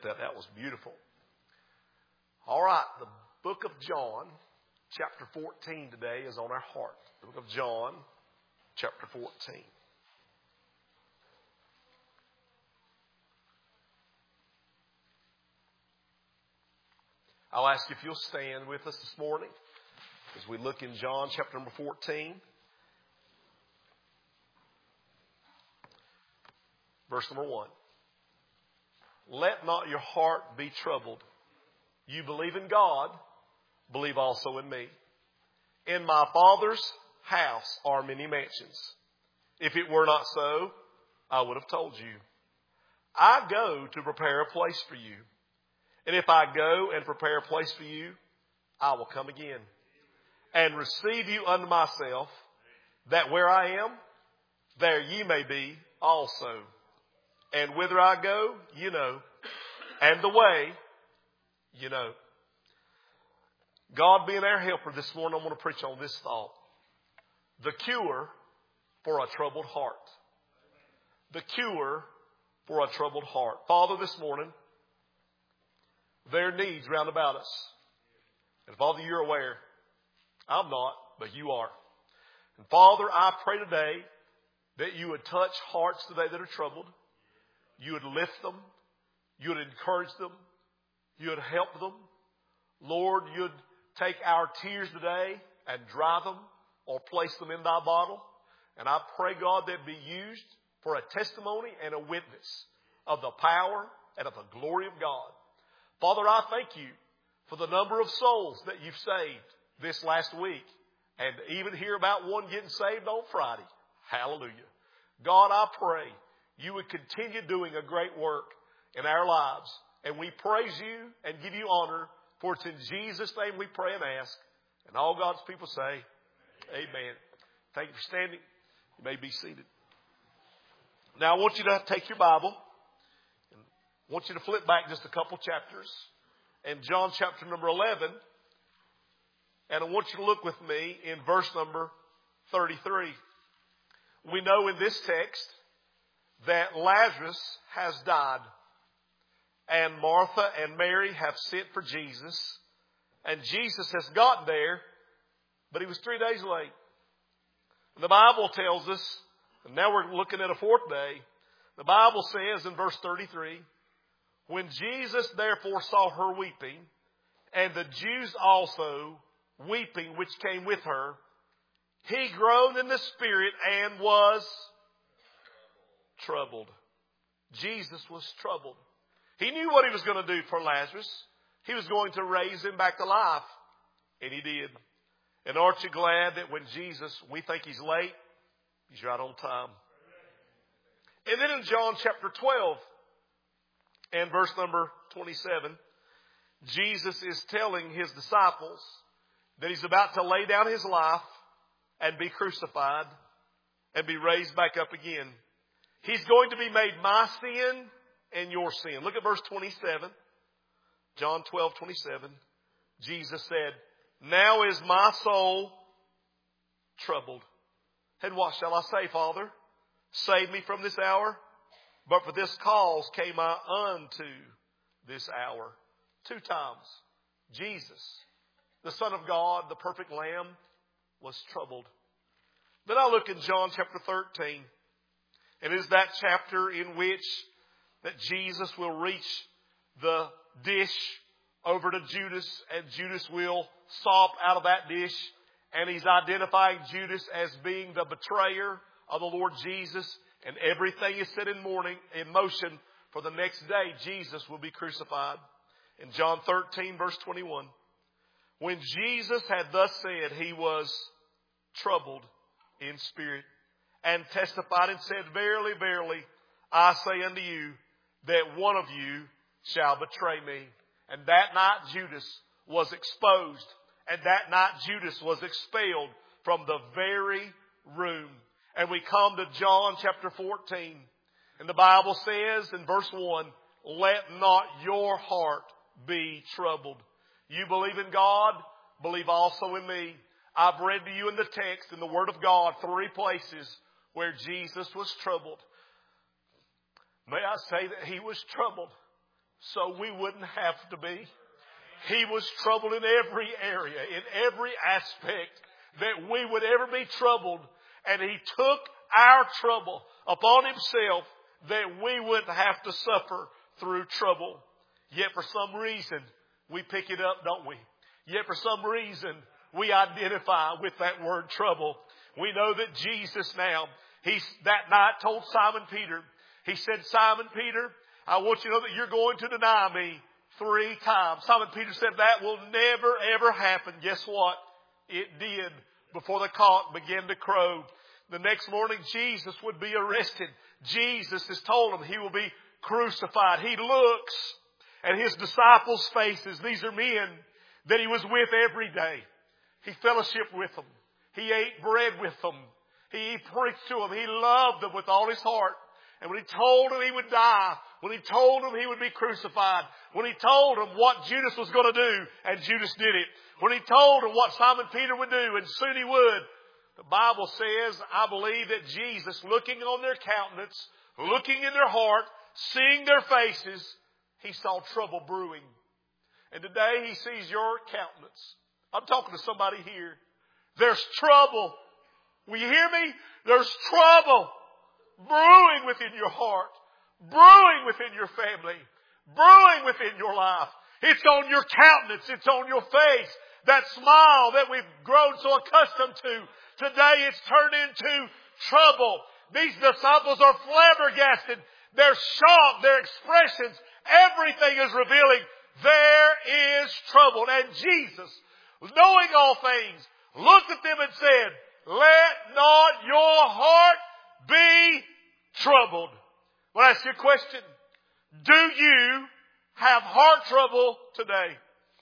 That was beautiful. All right, the book of John, chapter 14 today is on our heart. The book of John, chapter 14. I'll ask you if you'll stand with us this morning as we look in John chapter number 14. Verse number 1. Let not your heart be troubled. You believe in God, believe also in me. In my Father's house are many mansions. If it were not so, I would have told you. I go to prepare a place for you. And if I go and prepare a place for you, I will come again and receive you unto myself, that where I am, there ye may be also. And whither I go, you know, and the way, you know. God being our helper this morning, I'm going to preach on this thought. The cure for a troubled heart. The cure for a troubled heart. Father, this morning, there are needs round about us. And Father, you're aware. I'm not, but you are. And Father, I pray today that you would touch hearts today that are troubled. You would lift them. You would encourage them. You would help them. Lord, you'd take our tears today and dry them or place them in thy bottle. And I pray, God, they'd be used for a testimony and a witness of the power and of the glory of God. Father, I thank you for the number of souls that you've saved this last week. And even hear about one getting saved on Friday. Hallelujah. God, I pray you would continue doing a great work in our lives. And we praise you and give you honor. For it's in Jesus' name we pray and ask. And all God's people say, amen. Thank you for standing. You may be seated. Now I want you to take your Bible. I want you to flip back just a couple chapters. In John chapter number 11. And I want you to look with me in verse number 33. We know in this text that Lazarus has died. And Martha and Mary have sent for Jesus. And Jesus has gotten there, but he was 3 days late. And the Bible tells us, and now we're looking at a fourth day. The Bible says in verse 33, when Jesus therefore saw her weeping, and the Jews also weeping which came with her, he groaned in the spirit and was troubled. Jesus was troubled. He knew what he was going to do for Lazarus. He was going to raise him back to life. And he did. And aren't you glad that when Jesus, we think he's late, he's right on time. And then in John chapter 12 and verse number 27, Jesus is telling his disciples that he's about to lay down his life and be crucified and be raised back up again. He's going to be made my sin and your sin. Look at verse 27. John 12:27. Jesus said, now is my soul troubled. And what shall I say, Father? Save me from this hour. But for this cause came I unto this hour. 2 times. Jesus, the Son of God, the perfect Lamb, was troubled. Then I look in John chapter 13. And it is that chapter in which that Jesus will reach the dish over to Judas, and Judas will sop out of that dish, and he's identifying Judas as being the betrayer of the Lord Jesus, and everything is set in motion for the next day Jesus will be crucified. In John 13 verse 21, when Jesus had thus said, he was troubled in spirit, and testified and said, verily, verily, I say unto you, that one of you shall betray me. And that night Judas was exposed. And that night Judas was expelled from the very room. And we come to John chapter 14. And the Bible says in verse 1, let not your heart be troubled. You believe in God, believe also in me. I've read to you in the text, in the Word of God, 3 places where Jesus was troubled. May I say that he was troubled so we wouldn't have to be. He was troubled in every area, in every aspect that we would ever be troubled. And He took our trouble upon Himself that we wouldn't have to suffer through trouble. Yet for some reason, we pick it up, don't we? Yet for some reason, we identify with that word trouble. We know that Jesus now, that night told Simon Peter, He said, Simon Peter, I want you to know that you're going to deny me 3 times. Simon Peter said, that will never ever happen. Guess what? It did before the cock began to crow. The next morning, Jesus would be arrested. Jesus has told him He will be crucified. He looks at His disciples' faces. These are men that He was with every day. He fellowshiped with them. He ate bread with them. He preached to them. He loved them with all His heart. And when He told them He would die, when He told them He would be crucified, when He told them what Judas was going to do, and Judas did it, when He told them what Simon Peter would do, and soon he would, the Bible says, I believe that Jesus, looking on their countenance, looking in their heart, seeing their faces, He saw trouble brewing. And today He sees your countenance. I'm talking to somebody here. There's trouble. Will you hear me? There's trouble brewing within your heart, brewing within your family, brewing within your life. It's on your countenance. It's on your face. That smile that we've grown so accustomed to. Today it's turned into trouble. These disciples are flabbergasted. They're shocked. Their expressions, everything is revealing there is trouble. And Jesus, knowing all things, looked at them and said, let not your heart be troubled. I want to ask you a question. Do you have heart trouble today?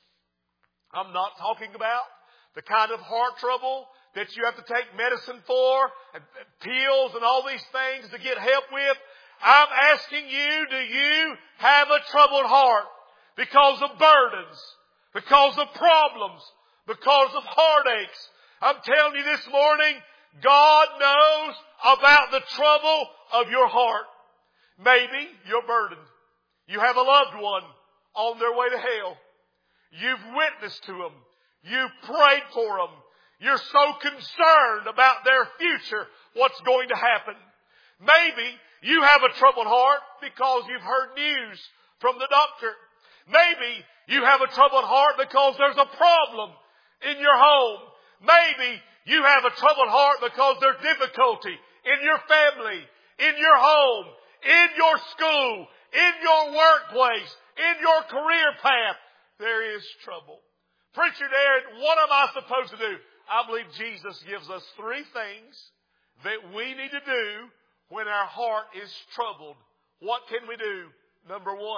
I'm not talking about the kind of heart trouble that you have to take medicine for, and pills and all these things to get help with. I'm asking you, do you have a troubled heart because of burdens, because of problems, because of heartaches? I'm telling you this morning, God knows about the trouble of your heart. Maybe you're burdened. You have a loved one on their way to hell. You've witnessed to them. You've prayed for them. You're so concerned about their future, what's going to happen. Maybe you have a troubled heart because you've heard news from the doctor. Maybe you have a troubled heart because there's a problem in your home. Maybe you have a troubled heart because there's difficulty in your family, in your home, in your school, in your workplace, in your career path. There is trouble. Preacher Darren, what am I supposed to do? I believe Jesus gives us 3 things that we need to do when our heart is troubled. What can we do? Number 1,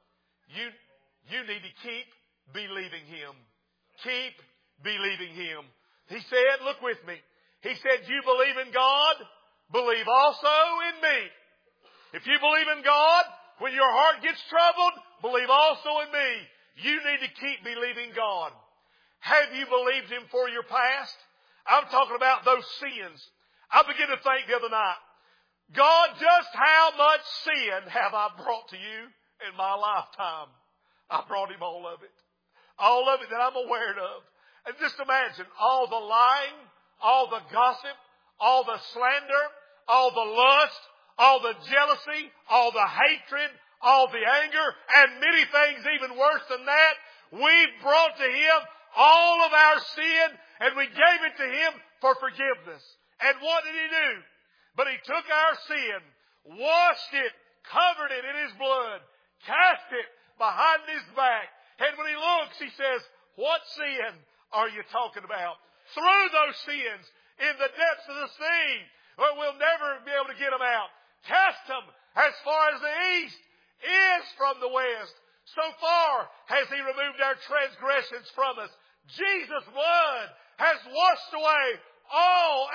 you need to keep believing Him. Keep believing Him. He said, look with me. He said, you believe in God, believe also in me. If you believe in God, when your heart gets troubled, believe also in me. You need to keep believing God. Have you believed Him for your past? I'm talking about those sins. I began to think the other night, God, just how much sin have I brought to you in my lifetime? I brought Him all of it. All of it that I'm aware of. And just imagine all the lying, all the gossip, all the slander, all the lust, all the jealousy, all the hatred, all the anger, and many things even worse than that. We've brought to Him all of our sin, and we gave it to Him for forgiveness. And what did He do? But He took our sin, washed it, covered it in His blood, cast it behind His back. And when He looks, He says, what sin are you talking about? Through those sins in the depths of the sea, where we'll never be able to get them out. Cast them as far as the east is from the west. So far has He removed our transgressions from us. Jesus' blood has washed away all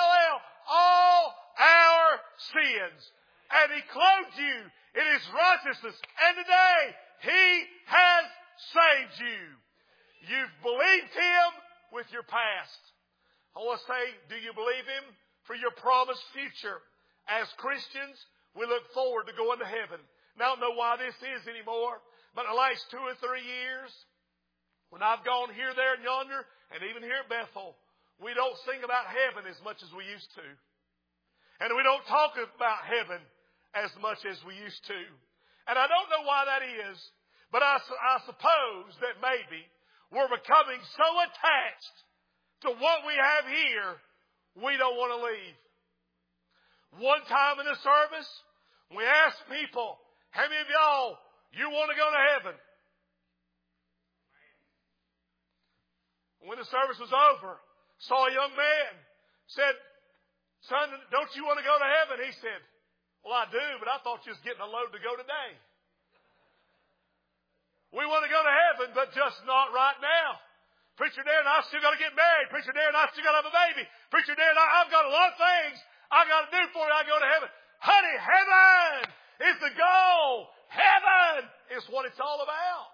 our sins. And He clothed you in His righteousness. And today, He has saved you. You've believed Him with your past. I want to say, do you believe Him for your promised future? As Christians, we look forward to going to heaven. Now, I don't know why this is anymore. But the last 2 or 3 years, when I've gone here, there, and yonder, and even here at Bethel, we don't sing about heaven as much as we used to. And we don't talk about heaven as much as we used to. And I don't know why that is, but I suppose that maybe we're becoming so attached to what we have here, we don't want to leave. One time in the service, we asked people, how many of y'all, you want to go to heaven? When the service was over, saw a young man, said, son, don't you want to go to heaven? He said, well, I do, but I thought you was getting a load to go today. We want to go to heaven, but just not right now. Preacher Darren, I still got to get married. Preacher Darren, I still got to have a baby. Preacher Darren, I've got a lot of things I got to do before I go to heaven. Honey, heaven is the goal. Heaven is what it's all about.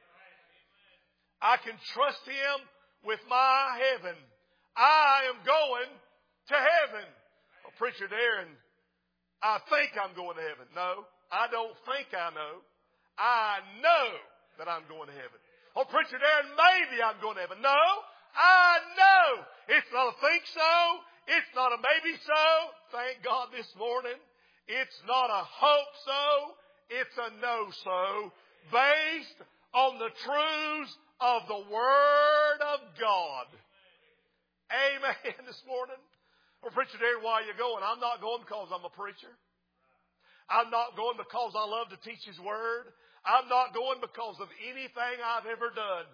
I can trust Him with my heaven. I am going to heaven. Well, Preacher Darren, I think I'm going to heaven. No, I don't think I know. I know that I'm going to heaven. Oh, Preacher Darren, maybe I'm going to heaven. No, I know. It's not a think so. It's not a maybe so. Thank God this morning. It's not a hope so. It's a no so. Based on the truths of the Word of God. Amen this morning. Well, Preacher Darren, why are you going? I'm not going because I'm a preacher. I'm not going because I love to teach His Word. I'm not going because of anything I've ever done.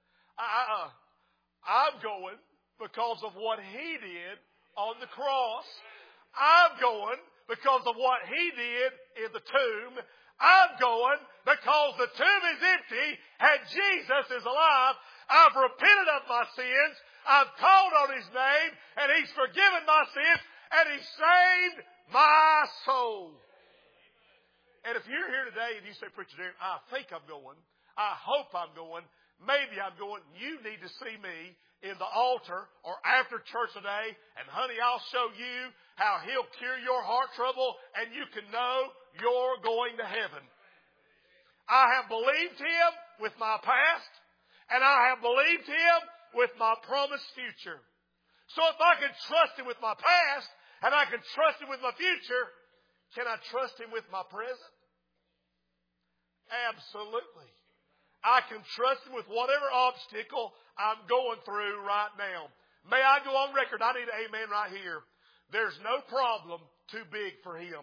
I'm going because of what He did on the cross. I'm going because of what He did in the tomb. I'm going because the tomb is empty and Jesus is alive. I've repented of my sins. I've called on His name and He's forgiven my sins and He saved my soul. And if you're here today and you say, Preacher Darren, I think I'm going, I hope I'm going, maybe I'm going, you need to see me in the altar or after church today, and honey, I'll show you how He'll cure your heart trouble and you can know you're going to heaven. I have believed Him with my past, and I have believed Him with my promised future. So if I can trust Him with my past, and I can trust Him with my future, can I trust Him with my present? Absolutely. I can trust Him with whatever obstacle I'm going through right now. May I go on record? I need an amen right here. There's no problem too big for Him.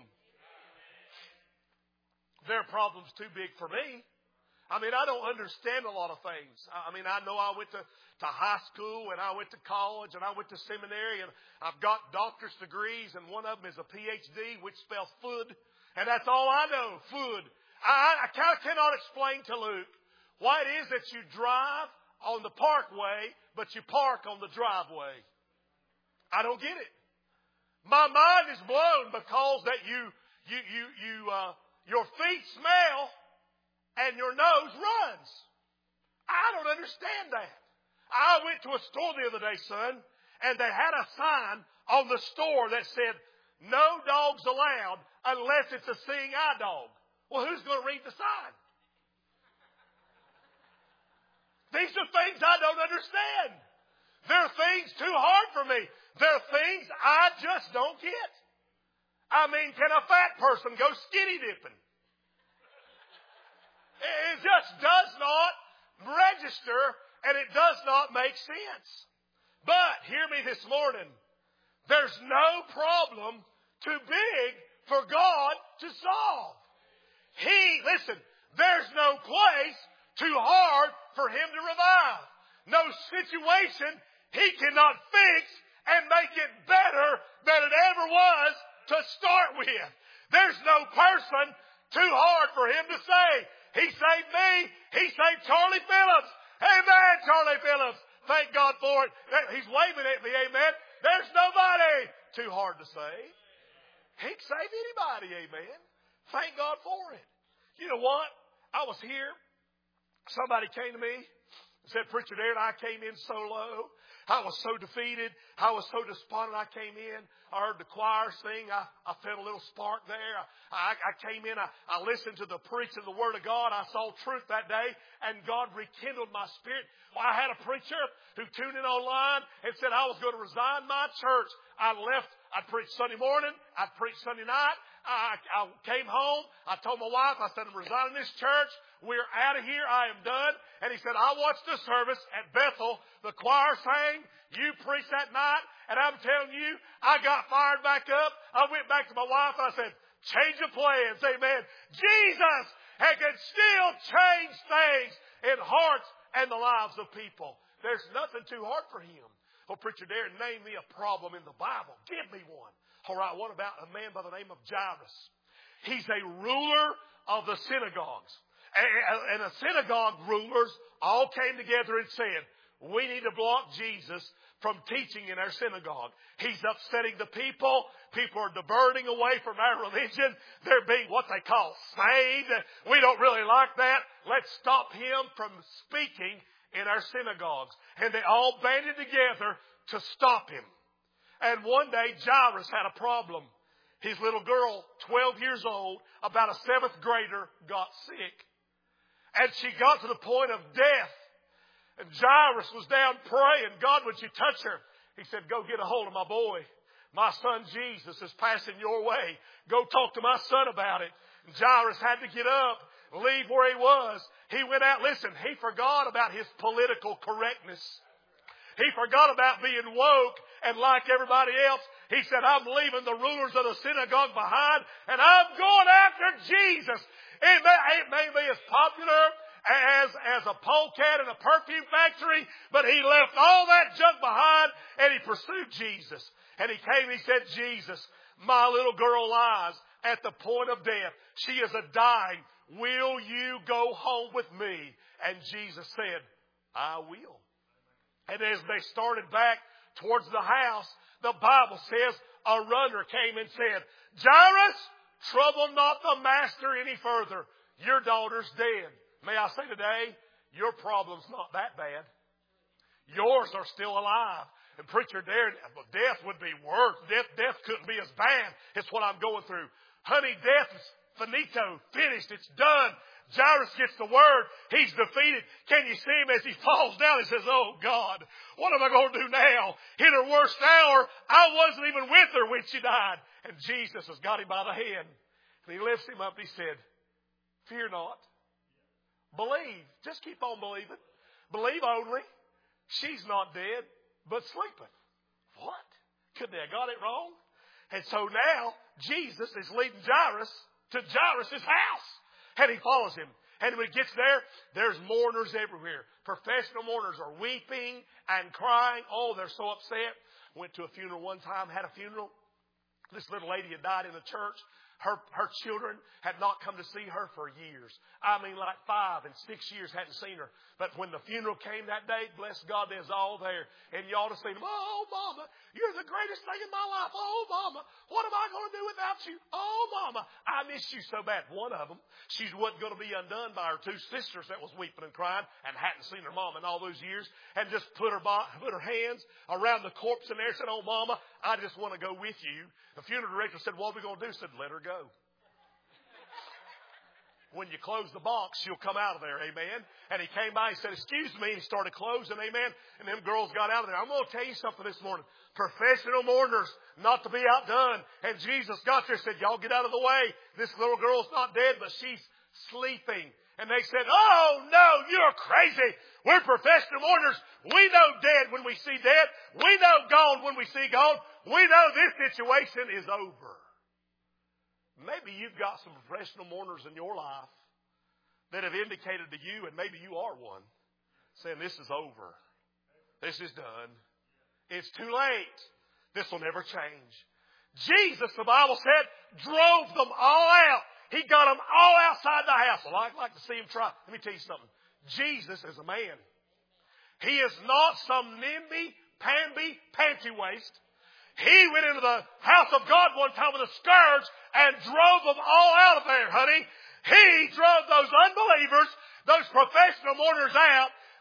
There are problems too big for me. I mean, I don't understand a lot of things. I mean, I know I went to high school and I went to college and I went to seminary and I've got doctor's degrees and one of them is a PhD, which spells food. And that's all I know, food. I kind of cannot explain to Luke why it is that you drive on the parkway, but you park on the driveway. I don't get it. My mind is blown because that your feet smell and your nose runs. I don't understand that. I went to a store the other day, son, and they had a sign on the store that said, no dogs allowed unless it's a seeing eye dog. Well, who's going to read the sign? These are things I don't understand. There are things too hard for me. There are things I just don't get. I mean, can a fat person go skinny dipping? It just does not register and it does not make sense. But hear me this morning. There's no problem too big for God to solve. Listen, there's no place too hard for Him to revive. No situation He cannot fix and make it better than it ever was to start with. There's no person too hard for Him to save. He saved me. He saved Charlie Phillips. Amen, Charlie Phillips. Thank God for it. He's waving at me, amen. There's nobody too hard to save. He can save anybody, amen. Thank God for it. You know what? I was here. Somebody came to me Said, Preacher Darren, I came in so low. I was so defeated. I was so despondent. I came in. I heard the choir sing. I felt a little spark there. I came in. I listened to the preaching of the Word of God. I saw truth that day, and God rekindled my spirit. Well, I had a preacher who tuned in online and said I was going to resign my church. I left. I'd preach Sunday morning. I'd preach Sunday night. I came home. I told my wife, I said, I'm resigning this church. We're out of here. I am done. And he said, I watched the service at Bethel. The choir sang. You preached that night. And I'm telling you, I got fired back up. I went back to my wife and I said, change of plans. Amen. Jesus can still change things in hearts and the lives of people. There's nothing too hard for Him. Oh, Preacher Darren, name me a problem in the Bible. Give me one. All right, what about a man by the name of Jairus? He's a ruler of the synagogues. And the synagogue rulers all came together and said, we need to block Jesus from teaching in our synagogue. He's upsetting the people. People are diverting away from our religion. They're being what they call saved. We don't really like that. Let's stop him from speaking in our synagogues. And they all banded together to stop him. And one day, Jairus had a problem. His little girl, 12 years old, about a 7th grader, got sick. And she got to the point of death. And Jairus was down praying, God, would you touch her? He said, go get a hold of my boy. My son Jesus is passing your way. Go talk to my son about it. And Jairus had to get up, leave where he was. He went out. Listen, he forgot about his political correctness. He forgot about being woke and like everybody else. He said, I'm leaving the rulers of the synagogue behind and I'm going after Jesus. It may be as popular as a polecat in a perfume factory, but he left all that junk behind and he pursued Jesus. And he came and he said, Jesus, my little girl lies at the point of death. She is dying. Will you go home with me? And Jesus said, I will. And as they started back towards the house, the Bible says a runner came and said, Jairus, trouble not the master any further. Your daughter's dead. May I say today, your problem's not that bad. Yours are still alive. And Preacher Darren, death would be worse. Death couldn't be as bad. It's what I'm going through. Honey, death is finito, finished, it's done. Jairus gets the word. He's defeated. Can you see him as he falls down? He says, oh God, what am I going to do now? In her worst hour, I wasn't even with her when she died. And Jesus has got him by the hand. And he lifts him up. He said, fear not. Believe. Just keep on believing. Believe only. She's not dead, but sleepeth. What? Could they have got it wrong? And so now Jesus is leading Jairus to Jairus' house. And he follows him. And when he gets there, there's mourners everywhere. Professional mourners are weeping and crying. Oh, they're so upset. Went to a funeral one time, had a funeral. This little lady had died in the church. Her children had not come to see her for years. I mean, like 5 and 6 years hadn't seen her. But when the funeral came that day, bless God, they was all there. And you ought to see them. Oh, Mama, you're the greatest thing in my life. Oh, Mama, what am I going to do without you? Oh, Mama, I miss you so bad. One of them, she wasn't going to be undone by her 2 sisters that was weeping and crying and hadn't seen her mom in all those years. And just put her hands around the corpse in there and said, oh, Mama, I just want to go with you. The funeral director said, what are we going to do? Said, let her go. When you close the box, she'll come out of there, amen. And he came by, he said, excuse me, and he started closing, amen. And them girls got out of there. I'm going to tell you something this morning. Professional mourners, not to be outdone. And Jesus got there and said, y'all get out of the way. This little girl's not dead, but she's sleeping. And they said, oh, no, you're crazy. We're professional mourners. We know dead when we see dead. We know gone when we see gone. We know this situation is over. Maybe you've got some professional mourners in your life that have indicated to you, and maybe you are one, saying this is over. This is done. It's too late. This will never change. Jesus, the Bible said, drove them all out. He got them all outside the house. Well, I'd like to see him try. Let me tell you something. Jesus is a man. He is not some nimby-pamby panty waist. He went into the house of God one time with a scourge and drove them all out of there, honey. He drove those unbelievers, those professional mourners out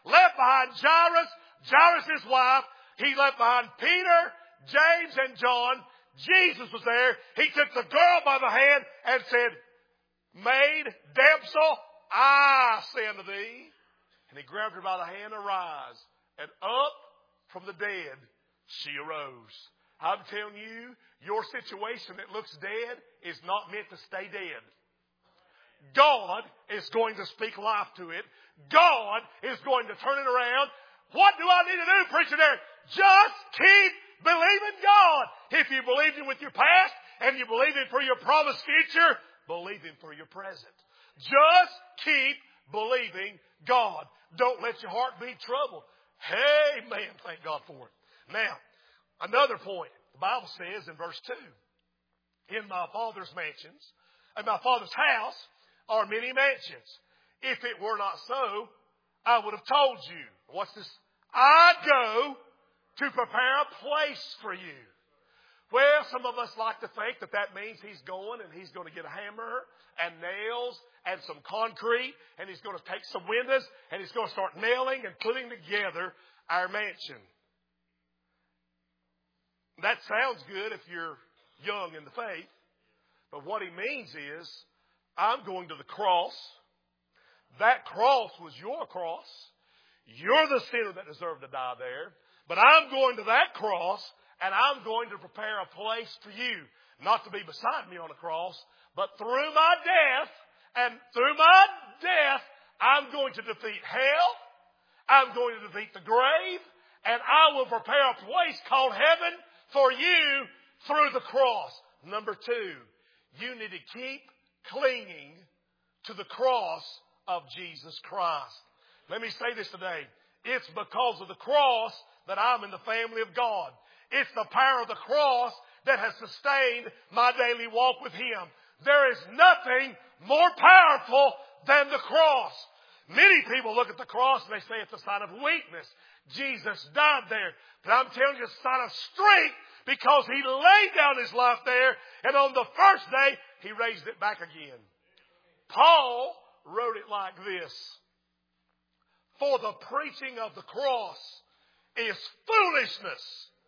left behind Jairus' wife. He left behind Peter, James, and John. Jesus was there. He took the girl by the hand and said, Maid, damsel, I say unto thee. And he grabbed her by the hand, arise. And up from the dead she arose. I'm telling you, your situation that looks dead is not meant to stay dead. God is going to speak life to it. God is going to turn it around. What do I need to do, preacher Derek? Just keep believing God. If you believe Him with your past and you believe Him for your promised future, believe Him for your present. Just keep believing God. Don't let your heart be troubled. Amen. Thank God for it. Now, another point. The Bible says in verse 2, in my Father's mansions, in my Father's house are many mansions. If it were not so, I would have told you. What's this? I go to prepare a place for you. Well, some of us like to think that that means He's going and He's going to get a hammer and nails and some concrete and He's going to take some windows and He's going to start nailing and putting together our mansion. That sounds good if you're young in the faith. But what He means is, I'm going to the cross. That cross was your cross. You're the sinner that deserved to die there. But I'm going to that cross, and I'm going to prepare a place for you. Not to be beside me on the cross, but through my death, I'm going to defeat hell. I'm going to defeat the grave. And I will prepare a place called heaven for you through the cross. Number 2, you need to keep clinging to the cross of Jesus Christ. Let me say this today. It's because of the cross that I'm in the family of God. It's the power of the cross that has sustained my daily walk with Him. There is nothing more powerful than the cross. Many people look at the cross and they say it's a sign of weakness. Jesus died there. But I'm telling you, it's a sign of strength because He laid down His life there, and on the first day, He raised it back again. Paul wrote it like this. For the preaching of the cross is foolishness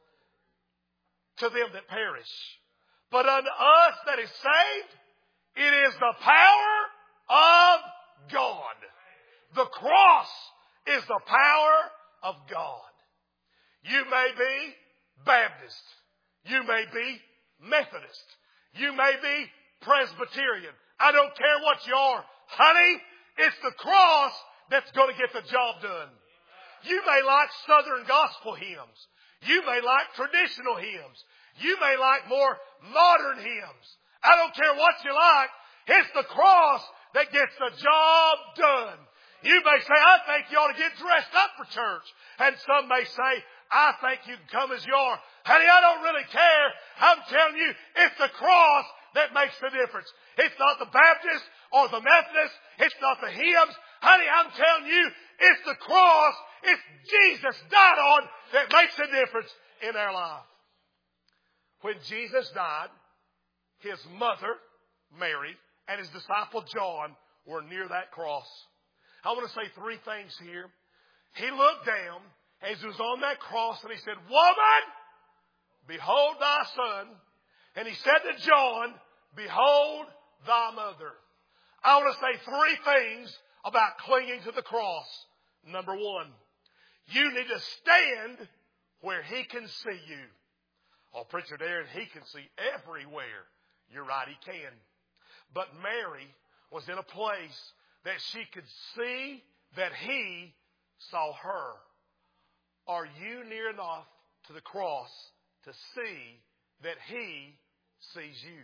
to them that perish. But unto us that is saved, it is the power of God. The cross is the power of God. You may be Baptist. You may be Methodist. You may be Presbyterian. I don't care what you are. Honey, it's the cross that's going to get the job done. You may like Southern gospel hymns. You may like traditional hymns. You may like more modern hymns. I don't care what you like. It's the cross that gets the job done. You may say, I think you ought to get dressed up for church. And some may say, I think you can come as you are. Honey, I don't really care. I'm telling you, it's the cross that makes the difference. It's not the Baptist or the Methodist. It's not the hymns. Honey, I'm telling you, it's the cross. It's Jesus died on that makes the difference in our life. When Jesus died, His mother, Mary, and His disciple John were near that cross. I want to say 3 things here. He looked down as He was on that cross and He said, Woman, behold thy son. And He said to John, behold thy mother. I want to say 3 things about clinging to the cross. Number 1, you need to stand where He can see you. Oh, Preacher Darren, He can see everywhere. You're right, He can. But Mary was in a place that she could see that He saw her. Are you near enough to the cross to see that He sees you?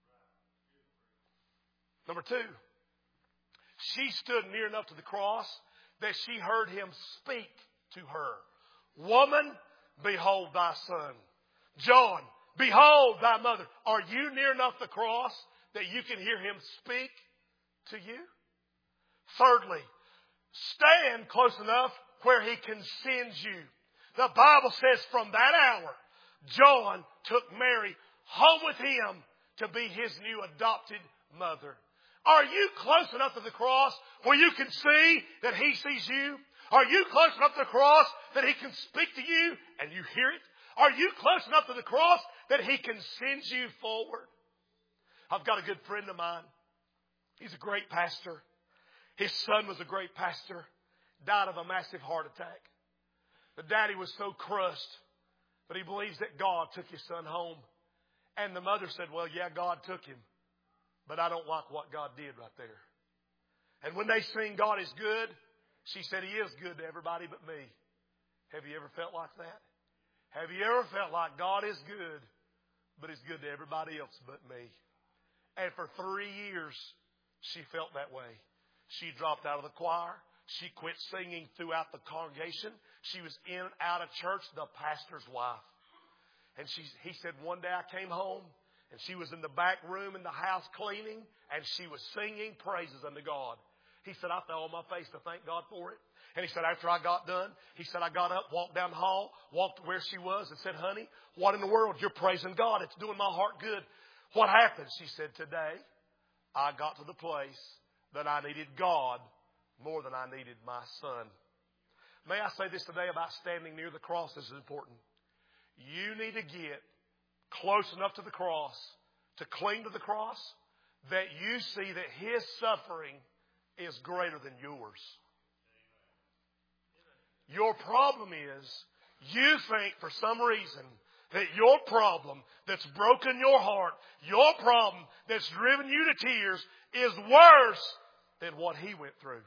Number 2, she stood near enough to the cross that she heard Him speak to her. Woman, behold thy son. John, behold thy mother. Are you near enough to the cross that you can hear Him speak to you? Thirdly, stand close enough where He can send you. The Bible says from that hour, John took Mary home with him to be his new adopted mother. Are you close enough to the cross where you can see that He sees you? Are you close enough to the cross that He can speak to you and you hear it? Are you close enough to the cross that He can send you forward? I've got a good friend of mine. He's a great pastor. His son was a great pastor. Died of a massive heart attack. The daddy was so crushed, but he believes that God took his son home. And the mother said, well, yeah, God took him, but I don't like what God did right there. And when they sing God is good, she said He is good to everybody but me. Have you ever felt like that? Have you ever felt like God is good, but He's good to everybody else but me? And for 3 years, she felt that way. She dropped out of the choir. She quit singing throughout the congregation. She was in and out of church, the pastor's wife. And he said, one day I came home, and she was in the back room in the house cleaning, and she was singing praises unto God. He said, I fell on my face to thank God for it. And he said, after I got done, he said, I got up, walked down the hall, walked to where she was, and said, honey, what in the world? You're praising God. It's doing my heart good. What happened? She said, today I got to the place that I needed God more than I needed my son. May I say this today about standing near the cross? This is important. You need to get close enough to the cross, to cling to the cross, that you see that His suffering is greater than yours. Your problem is you think for some reason that your problem that's broken your heart, your problem that's driven you to tears is worse than what He went through.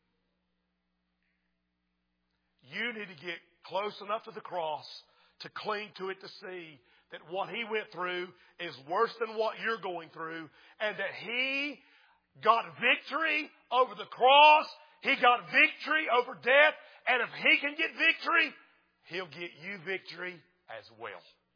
You need to get close enough to the cross to cling to it, to see that what He went through is worse than what you're going through, and that He got victory over the cross. He got victory over death. And if He can get victory, He'll get you victory as well.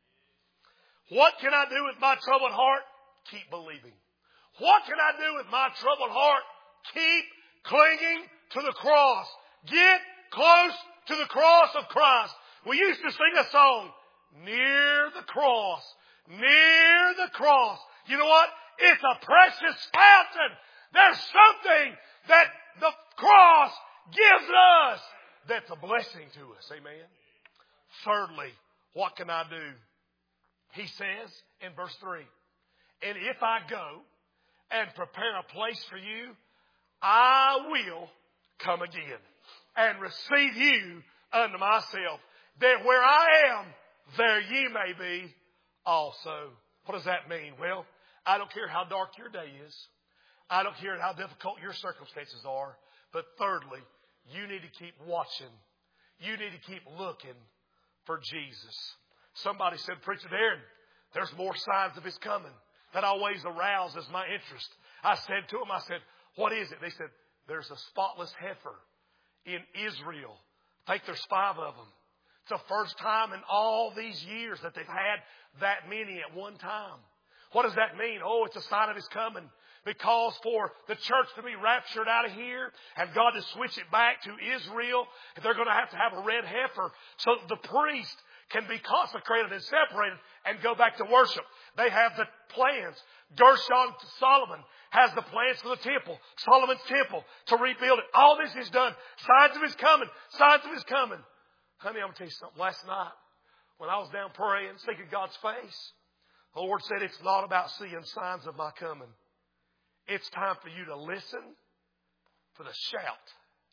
What can I do with my troubled heart? Keep believing. What can I do with my troubled heart? Keep clinging to the cross. Get close to the cross of Christ. We used to sing a song, near the cross, near the cross. You know what? It's a precious fountain. There's something that the cross gives us that's a blessing to us. Amen. Thirdly, what can I do? He says in verse 3, and if I go and prepare a place for you, I will come again and receive you unto myself, that where I am, there ye may be also. What does that mean? Well, I don't care how dark your day is. I don't care how difficult your circumstances are. But thirdly, you need to keep watching. You need to keep looking for Jesus. Somebody said, Preacher Darren, there's more signs of His coming. That always arouses my interest. I said to them, I said, what is it? They said, there's a spotless heifer in Israel. I think there's 5 of them. It's the first time in all these years that they've had that many at one time. What does that mean? Oh, it's a sign of His coming. Because for the church to be raptured out of here and God to switch it back to Israel, they're going to have a red heifer so the priest can be consecrated and separated and go back to worship. They have the plans. Gershon Solomon has the plans for the temple, Solomon's temple, to rebuild it. All this is done. Signs of His coming. Signs of His coming. Honey, I'm going to tell you something. Last night, when I was down praying, seeking God's face, the Lord said, it's not about seeing signs of my coming. It's time for you to listen for the shout.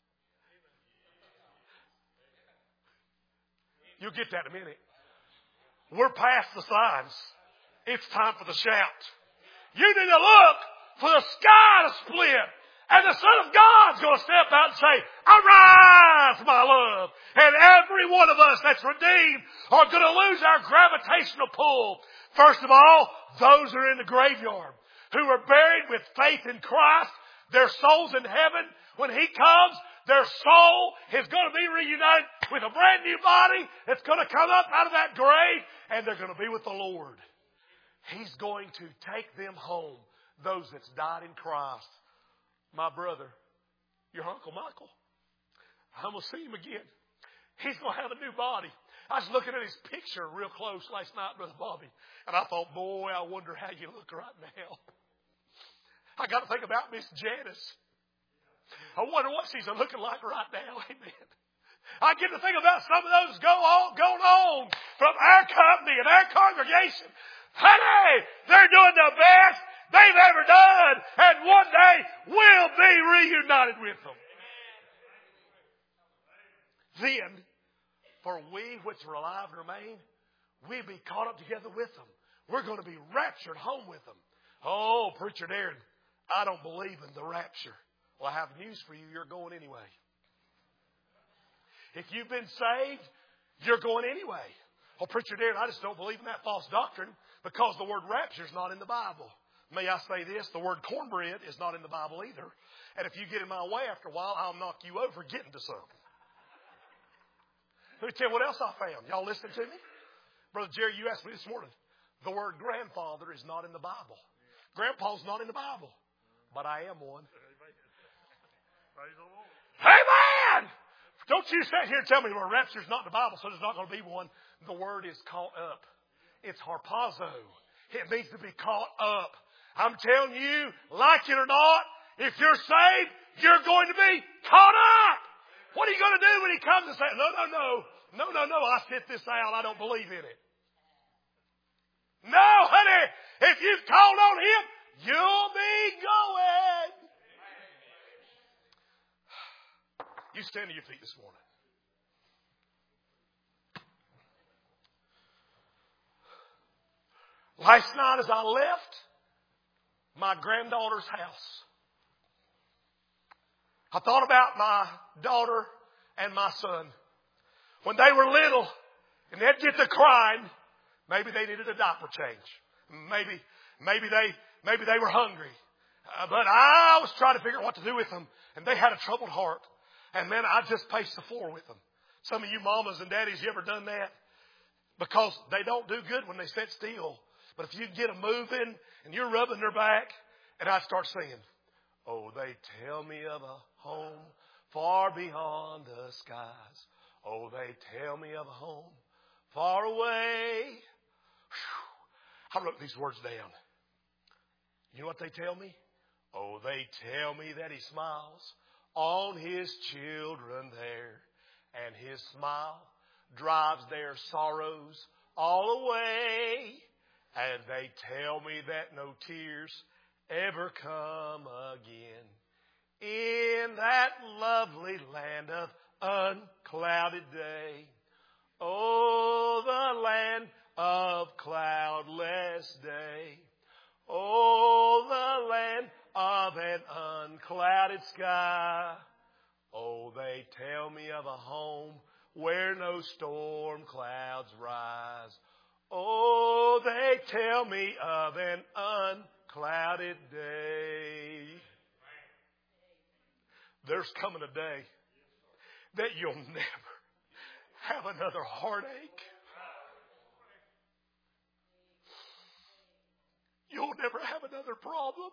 You'll get that in a minute. We're past the signs. It's time for the shout. You need to look for the sky to split. And the Son of God's going to step out and say, arise, my love. And every one of us that's redeemed are going to lose our gravitational pull. First of all, those who are in the graveyard, who are buried with faith in Christ, their soul's in heaven. When He comes, their soul is going to be reunited with a brand new body that's going to come up out of that grave, and they're going to be with the Lord. He's going to take them home, those that's died in Christ. My brother, your Uncle Michael, I'm going to see him again. He's going to have a new body. I was looking at his picture real close last night, Brother Bobby, and I thought, boy, I wonder how you look right now. I got to think about Miss Janice. I wonder what she's looking like right now. Amen. I get to think about some of those going on from our company and our congregation. Honey, they're doing the best they've ever done. And one day we'll be reunited with them. Then, for we which are alive and remain, we'll be caught up together with them. We're going to be raptured home with them. Oh, Preacher Darren, I don't believe in the rapture. Well, I have news for you. You're going anyway. If you've been saved, you're going anyway. Oh, Preacher Darren, I just don't believe in that false doctrine because the word rapture is not in the Bible. May I say this? The word cornbread is not in the Bible either. And if you get in my way after a while, I'll knock you over getting to something. Let me tell you what else I found. Y'all listening to me? Brother Jerry, you asked me this morning. The word grandfather is not in the Bible. Grandpa's not in the Bible. But I am one. Amen! Don't you sit here and tell me the rapture's not in the Bible, so there's not going to be one. The word is caught up. It's harpazo. It means to be caught up. I'm telling you, like it or not, if you're saved, you're going to be caught up. What are you going to do when he comes and says, no, I sit this out. I don't believe in it. No, honey, if you've called on him, you'll be going. You stand to your feet this morning. Last night as I left my granddaughter's house, I thought about my daughter and my son. When they were little and they'd get to crying, maybe they needed a diaper change. Maybe they were hungry. But I was trying to figure out what to do with them. And they had a troubled heart. And then I just paced the floor with them. Some of you mamas and daddies, you ever done that? Because they don't do good when they sit still. But if you get them moving and you're rubbing their back, and I start singing, oh, they tell me of a home far beyond the skies. Oh, they tell me of a home far away. Whew. I wrote these words down. You know what they tell me? Oh, they tell me that he smiles on his children there. And his smile drives their sorrows all away. And they tell me that no tears ever come again in that lovely land of unclouded day. Oh, the land of cloudless day. Oh, the land of an unclouded sky. Oh, they tell me of a home where no storm clouds rise. Oh, they tell me of an unclouded day. There's coming a day that you'll never have another heartache. You'll never have another problem.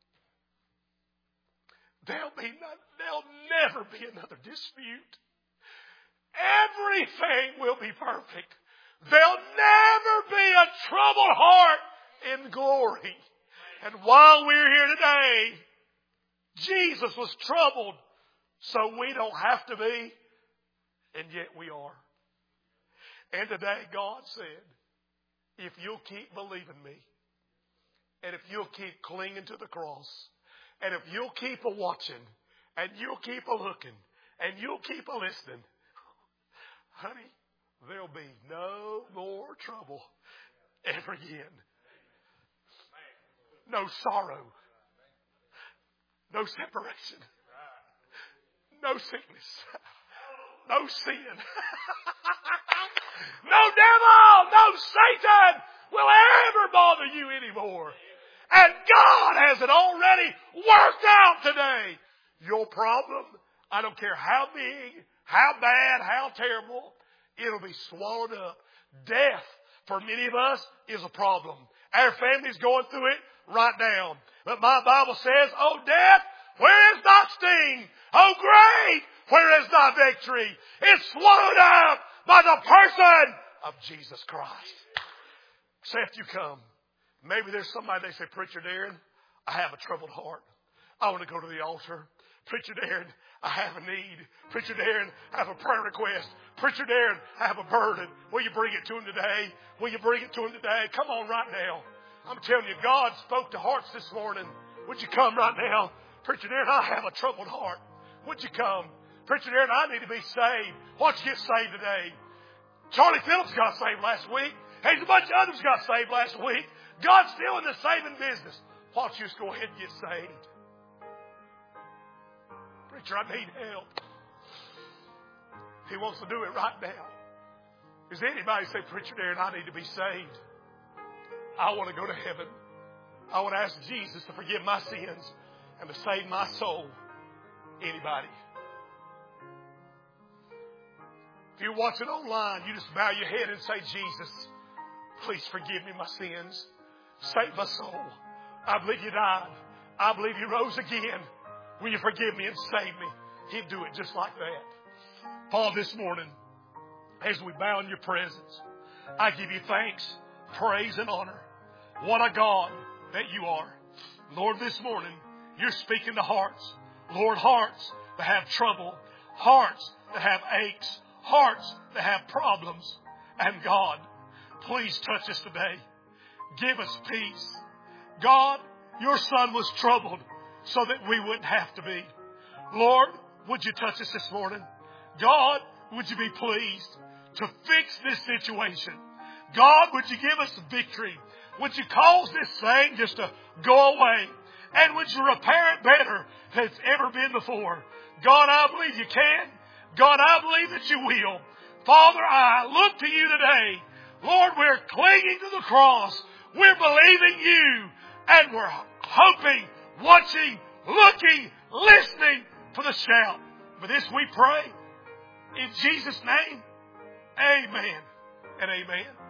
There'll never be another dispute. Everything will be perfect. There'll never be a troubled heart in glory. And while we're here today, Jesus was troubled, so we don't have to be, and yet we are. And today God said, if you'll keep believing me, and if you'll keep clinging to the cross, and if you'll keep a watching, and you'll keep a looking, and you'll keep a listening, honey, there'll be no more trouble ever again. No sorrow. No separation. No sickness. No sin. No devil, no Satan will ever bother you anymore. And God has it already worked out today. Your problem, I don't care how big, how bad, how terrible, it'll be swallowed up. Death, for many of us, is a problem. Our family's going through it right now. But my Bible says, oh death, where is thy sting? Oh grave, where is thy victory? It's swallowed up by the person of Jesus Christ. Say if you come. Maybe there's somebody, they say, Preacher Darren, I have a troubled heart. I want to go to the altar. Preacher Darren, I have a need. Preacher Darren, I have a prayer request. Preacher Darren, I have a burden. Will you bring it to him today? Will you bring it to him today? Come on right now. I'm telling you, God spoke to hearts this morning. Would you come right now? Preacher Darren, I have a troubled heart. Would you come? Preacher Darren, I need to be saved. Why don't you get saved today? Charlie Phillips got saved last week. Hey, a bunch of others got saved last week. God's still in the saving business. Why don't you just go ahead and get saved? Preacher, I need help. He wants to do it right now. Is there anybody say, Preacher Darren, I need to be saved? I want to go to heaven. I want to ask Jesus to forgive my sins and to save my soul. Anybody? If you're watching online, you just bow your head and say, Jesus, please forgive me my sins. Save my soul. I believe you died. I believe you rose again. Will you forgive me and save me? He'd do it just like that. Father, this morning, as we bow in your presence, I give you thanks, praise, and honor. What a God that you are. Lord, this morning, you're speaking to hearts. Lord, hearts that have trouble. Hearts that have aches. Hearts that have problems. And God, please touch us today. Give us peace. God, your Son was troubled so that we wouldn't have to be. Lord, would you touch us this morning? God, would you be pleased to fix this situation? God, would you give us victory? Would you cause this thing just to go away? And would you repair it better than it's ever been before? God, I believe you can. God, I believe that you will. Father, I look to you today. Lord, we're clinging to the cross. We're believing you. And we're hoping, watching, looking, listening for the shout. For this we pray. In Jesus' name, amen and amen.